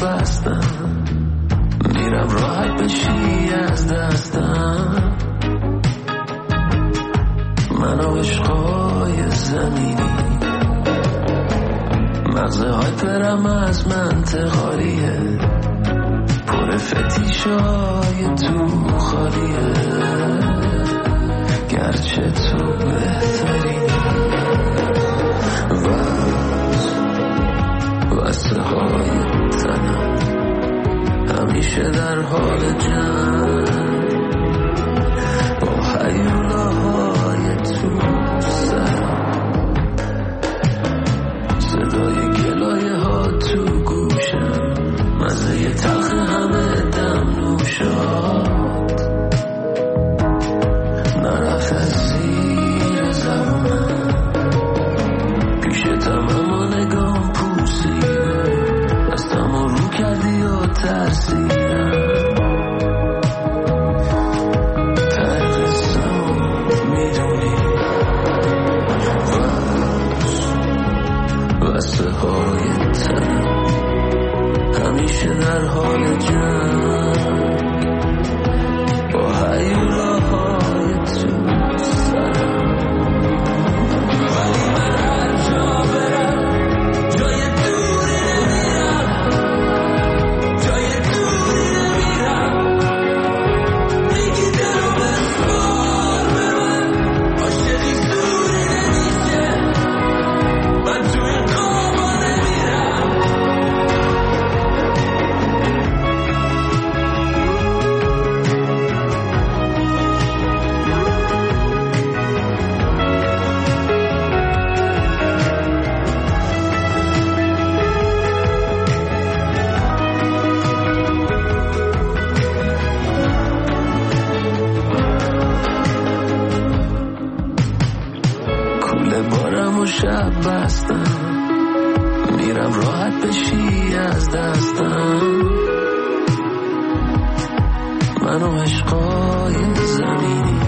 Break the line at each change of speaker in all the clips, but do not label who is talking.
بستم میرم راحت بشی از دستم من و عشقای زمینی مغزه های پرم از منطق خالیه پر فتیشای تو خالیه گرچه تو بهترینی وسته های تنم همیشه در حال جنگ با هیولاهای تو سرم صدای گلایه ها تو گوشم مزه تلخ همه دم نوشاد نرفت از زیر زبونم پیشتم اما نگام پوسیده دستم رو کردی و ترسیدم وسته های تنم همیشه در حال جنگ با هیولاهای تو سرم ولی من هر جا برم جای دوری نمیرم جای دوری نمیرم میگی دلو بسپار به من عاشقی زوری نمیشه من تو این قابا نمیرم کوله بارم و شب بستم میرم راحت بشی از دستم من و عشقای زمینی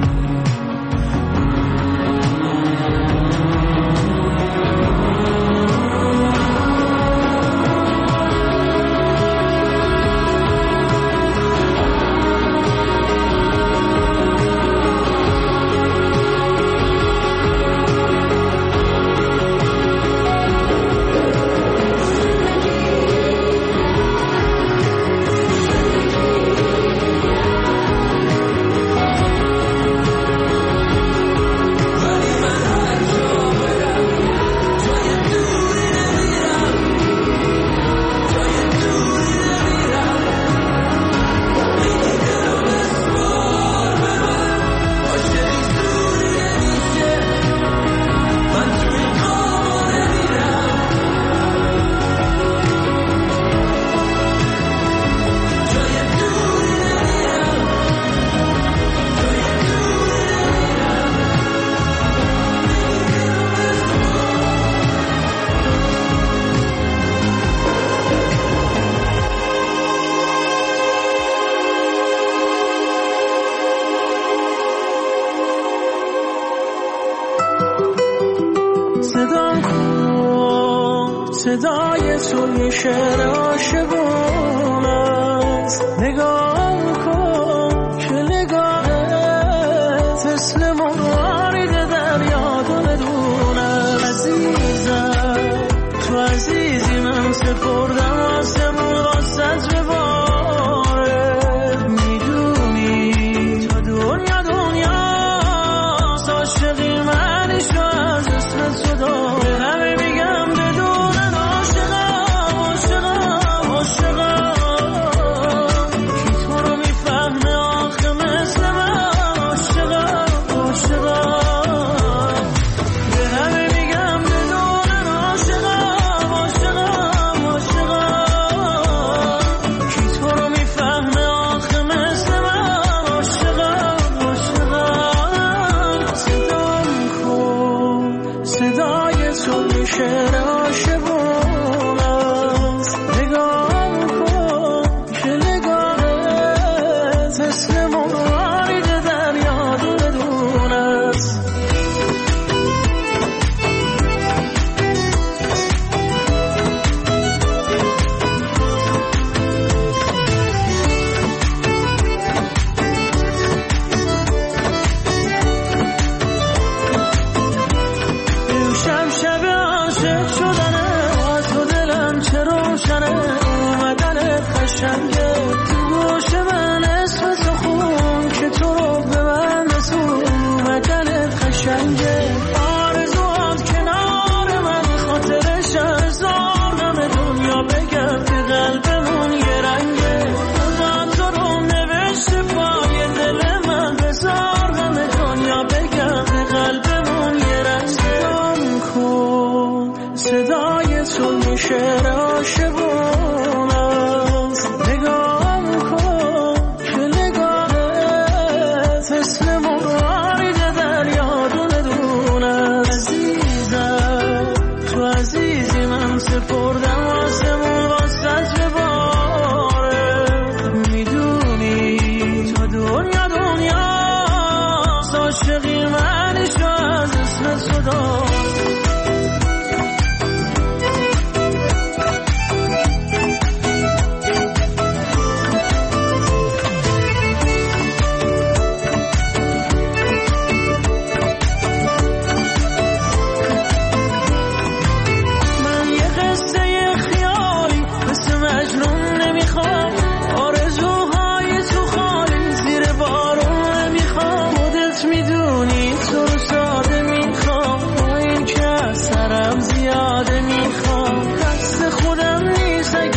صدای تو یه شعر عاشقونه است نگاه کن که نگاهت مثل مرارید دریا دونه عزیزم تو عزیزی من سپردم آسمون واسط بباره میدونی تا دنیا عاشقی منشو از اسم تو داره همه میگم بدون عاشقم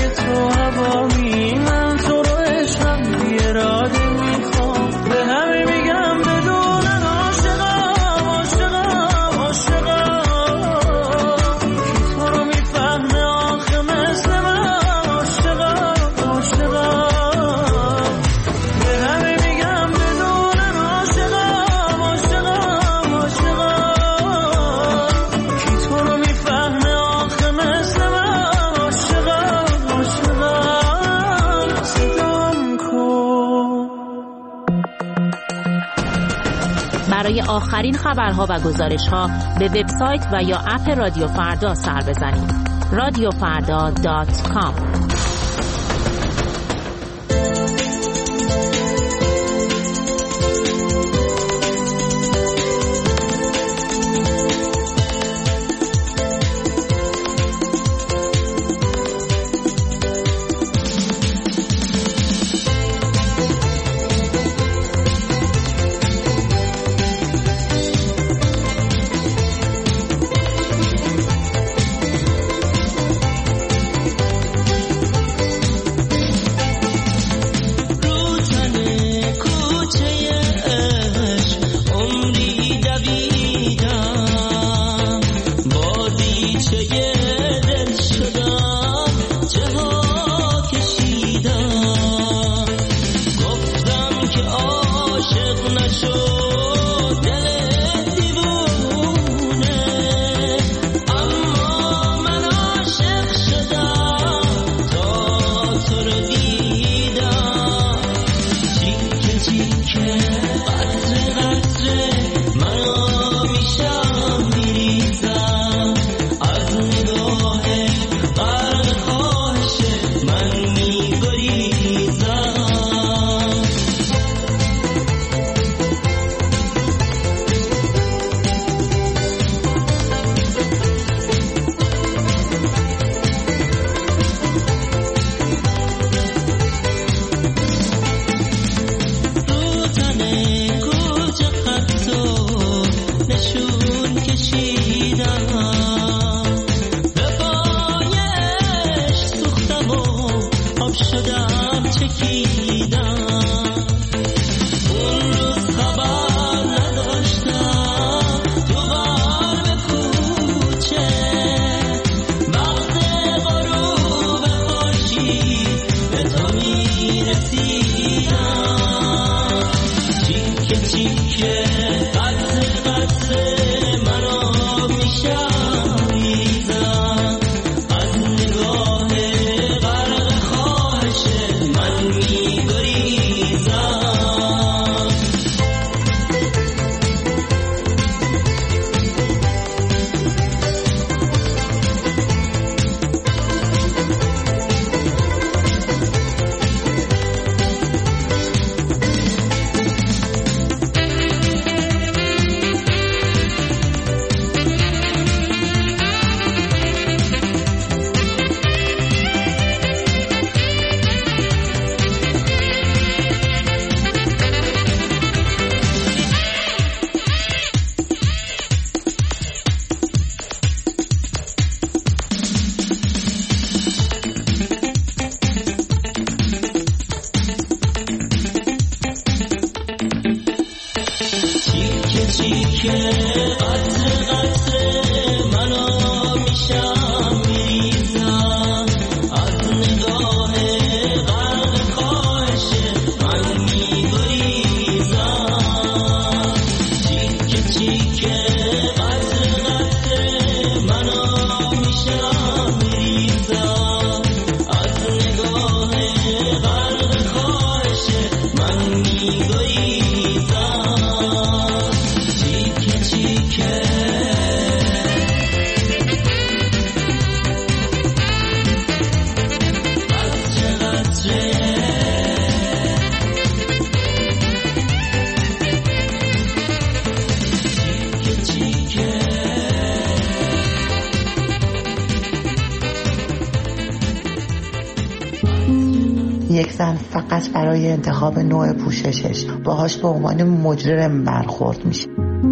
تو هوامی، من تو رو عشقم بی اراده میخوام. به همه میگم بدونن عاشقم عاشقم عاشقم، کی تو رو میفهمه آخه مثل من عاشقم عاشقم. به همه میگم بدونن عاشقم عاشقم عاشقم، کی تو رو میفهمه آخه مثل من عاشقم عاشقم. صدام کن.
برای آخرین خبرها و گزارش‌ها به وبسایت و یا اپ رادیو فردا سر بزنید. radiofarda.com.
یک زن فقط برای انتخاب نوع پوششش باهاش به عنوان مجرم برخورد میشه.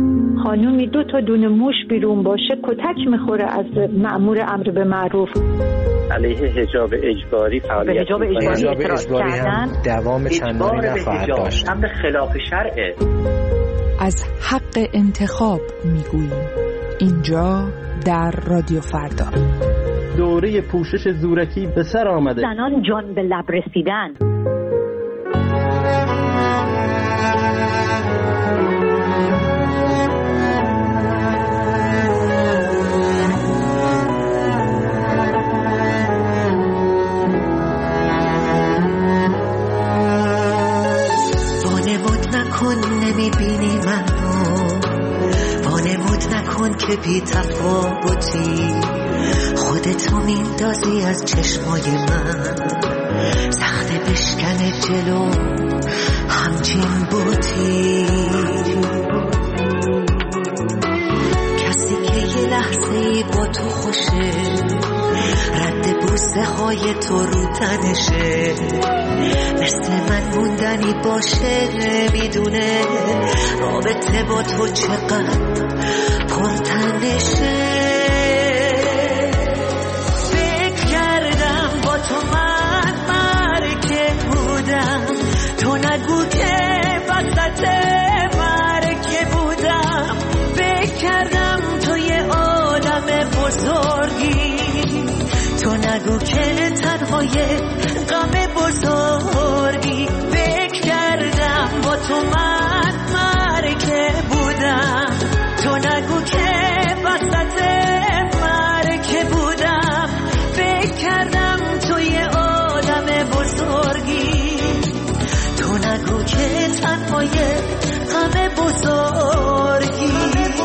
خانومی 2 تا دونه موش بیرون باشه کتک میخوره از مأمور امر به معروف. علیه حجاب اجباری فعالیت
حجاب اجباری
هم دوام چندانی نخواهد داشت.
هم به خلاف شرعه.
از حق انتخاب میگوییم اینجا در رادیو فردا.
دوره پوشش زورکی به سر آمده.
زنان جان به لب رسیدن.
نمیبینی منو، وانمود نکن که بی تفاوتی، خودتو میندازی از چشمای من، سخت بشکن جلو همچین بوتی، کسی که یه لحظه‌ای با تو خوشه، رد بوسه های تو رو تنشه، مثل من موندنی باشه، میدونه رابطه با تو چقدر پرتنشه. فکر کردم با تو من مرکه بودم، تو نگو که وسط مرکه بودم. فکر کردم تو یه آدم بزرگی، تو نگو که تنهای غم بزرگی. فکر کردم با تو من مرکه بودم، تو نگو که وسط مرکه بودم. فکر کردم تو یه آدم بزرگی، تو نگو که تنهای غم بزرگی.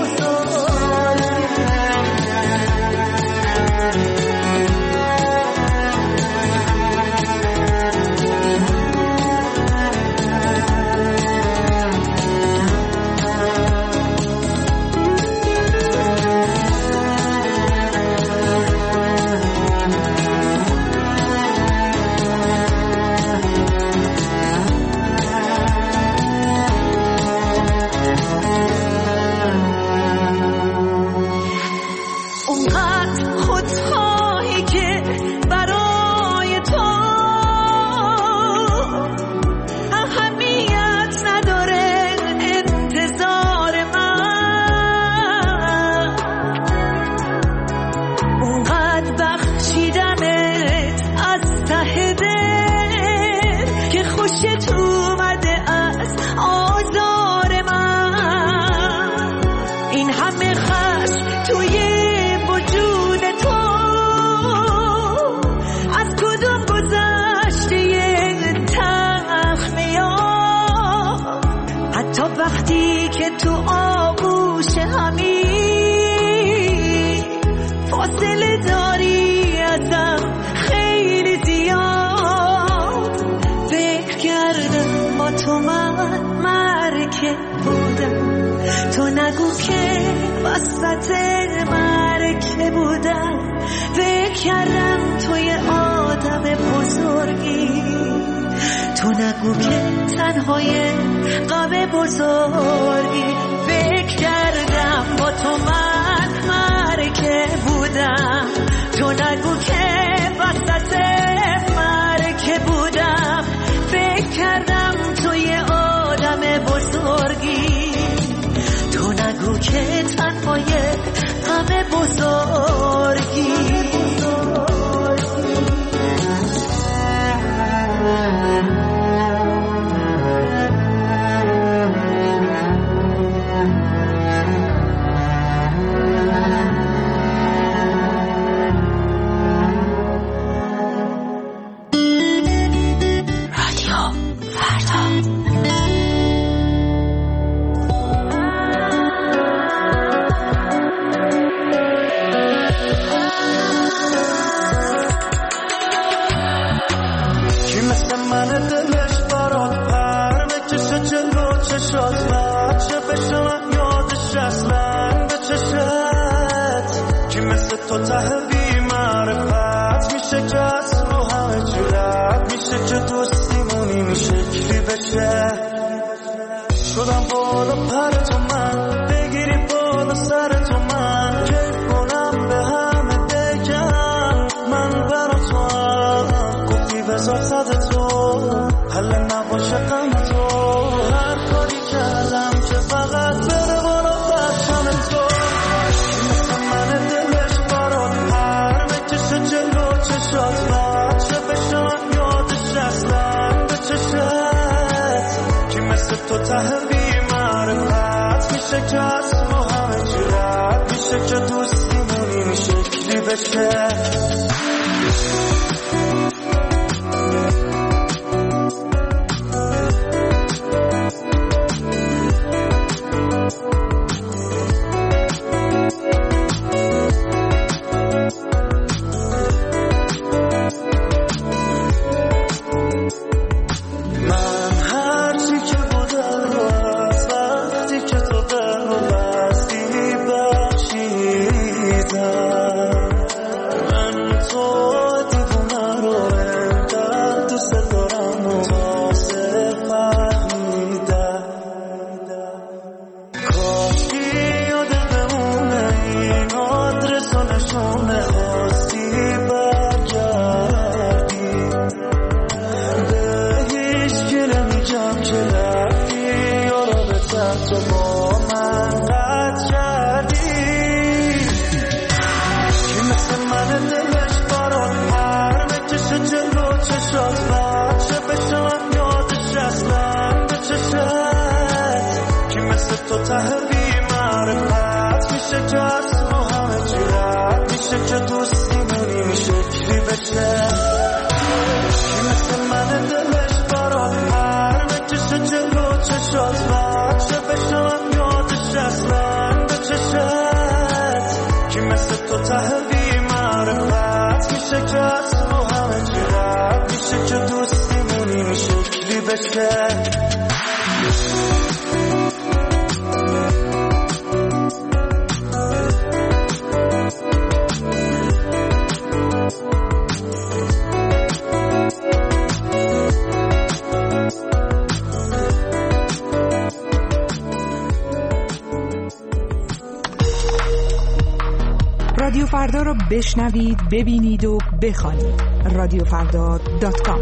تو نگو که وسط مرکه بودم. فکر کردم تو یه آدم بزرگی، تو نگو که تنهای غم بزرگی. فکر کردم با تو من مرکه بودم، تو نگو که وسط مرکه بودم. فکر کردم تو یه آدم بزرگی، تو نگو که تنهای غم بزرگی.
تو ته بی معرفت میشه که از رو همه جورت میشه که دوستیمون این شکلی بشه. شدم بالا پر تو من، بگیری بالا سر تو من، که کنم به همه بگم من برام بذار صد تو حل نباشه غم تو هر کاری کردم که فقط بره بالا بخشم تو مثل من دلش برات هر بکشه جلو چشات بچه بشم یادش اصلا به چشت که مثل تو ته بی‌معرفت میشه که از ما همه چی رد میشه که دوستیمون این شکلی بشه
رادیو فردا را بشنوید، ببینید و بخوانید. رادیوفردا.com.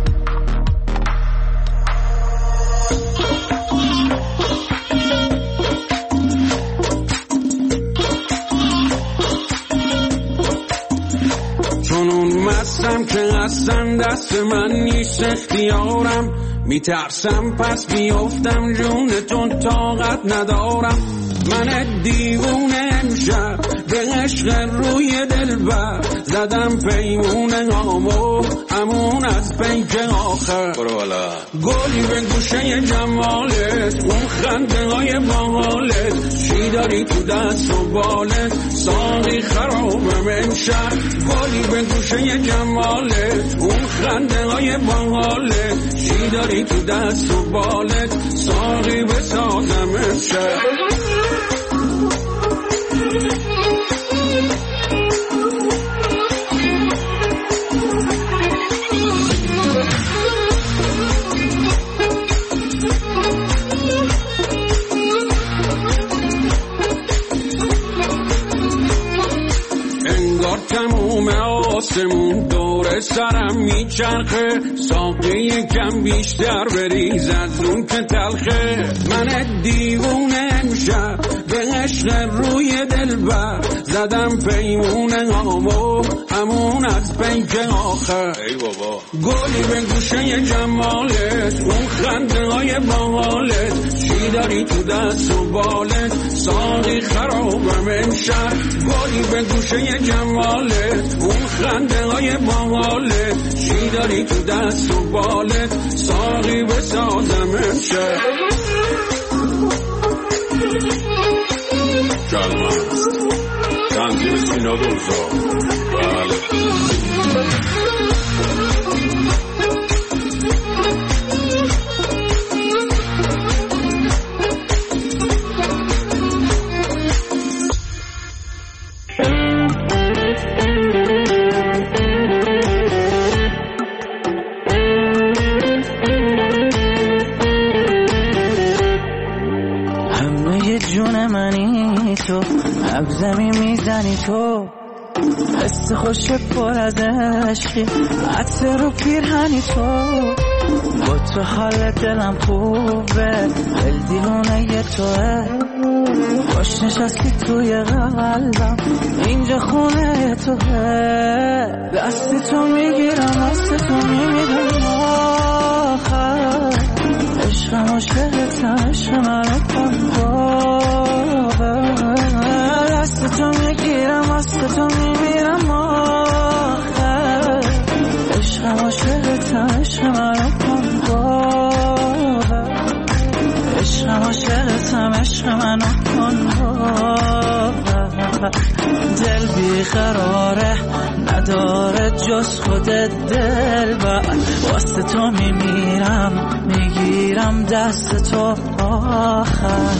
چون مستم که اصلا دست من نیست اختیارم، میترسم پس بیافتم جونتون طاقت ندارم. من دیوونه امشب به عشق روی دلبر زدم پیمون هامو همون از پیک آخر. گلی به گوشه جمالت، اون خنده های باحالت، چی داری تو دست و بالت، ساقی خرابم امشب. گلی به گوشه جمالت، اون خنده های باحالت، چی داری تو دست و بالت، ساقی بسازم امشب. انگار تموم آسمون دور سرم میچرخه، ساقی یکم بیشتر بریز از اون که تلخه. من دیوونه امشب به عشق روی دلبر زدم پیمون هامو همون از پیک آخر. ای بابا گلی به گوشه جمالت، اون خنده های باحالت، چی داری تو دست و بالت، ساقی خرابم امشب. گلی به گوشه جمالت، اون خنده های باحالت، چی داری تو دست و بالت، ساقی بسازم امشب. جلمن تنظیم سینا دوزا. بله
همه جون منی تو، نبضمی میزنی تو،
حس خوش پر از عشقی، عطر رو پیرهنی تو، با تو حال دلم خوبه، دل دیوانه توه، باش نشستی توی قلبم، اینجا خونه توه، دست تو میگیرم دست تو میمیرم آخر، عشقم عاشقتم عشق منو کن باور، دست تو میگیرم دست تو میمیرم آخر، عشقم عاشقتم عشق منو کن باور، عشقم عاشقتم عشق منو کن باور، دل بیقراره نداره جز خودت دلبر، واسه تو میمیرم میگیرم دست تو آخر.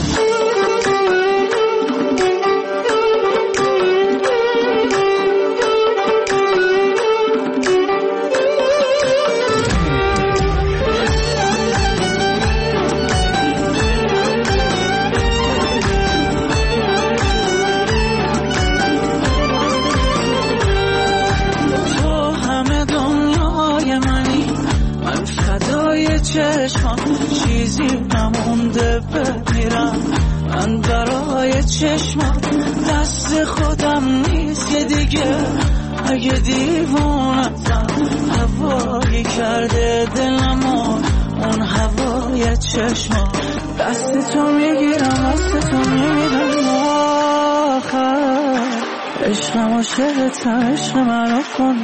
چشمم چیزی نمونده بمیرم، من برای چشمم دست خودم نیست که دیگه، اگه دیوونتم هوایی کرده دلمو اون هوای چشمم، دست تو میگیرم دست تو میمیرم آخر، عشقم عاشقتم عشق منو کن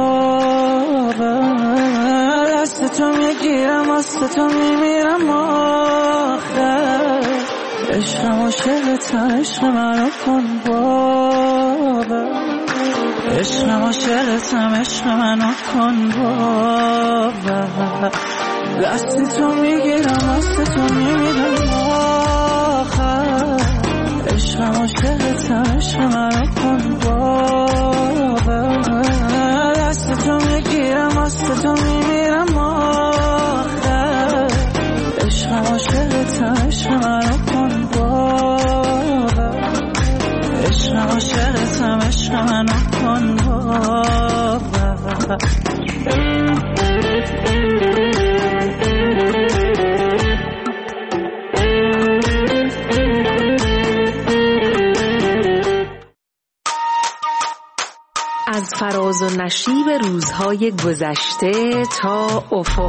باور، دست تو میگیرم دست تو میمیرم آخر، عشقم عاشقتم عشق منو کن باور، عشقم عاشقتم عشق منو کن باور، دست تو میگیرم دست تو میمیرم آخر، عشقم عاشقتم عشق منو کن باور، دست تو میگیرم دست تو میمیرم آخر، عشقم عاشقتم عشق منو کن باور، عشقم عاشقتم عشق منو کن باور.
از فراز و نشیب روزهای گذشته تا افق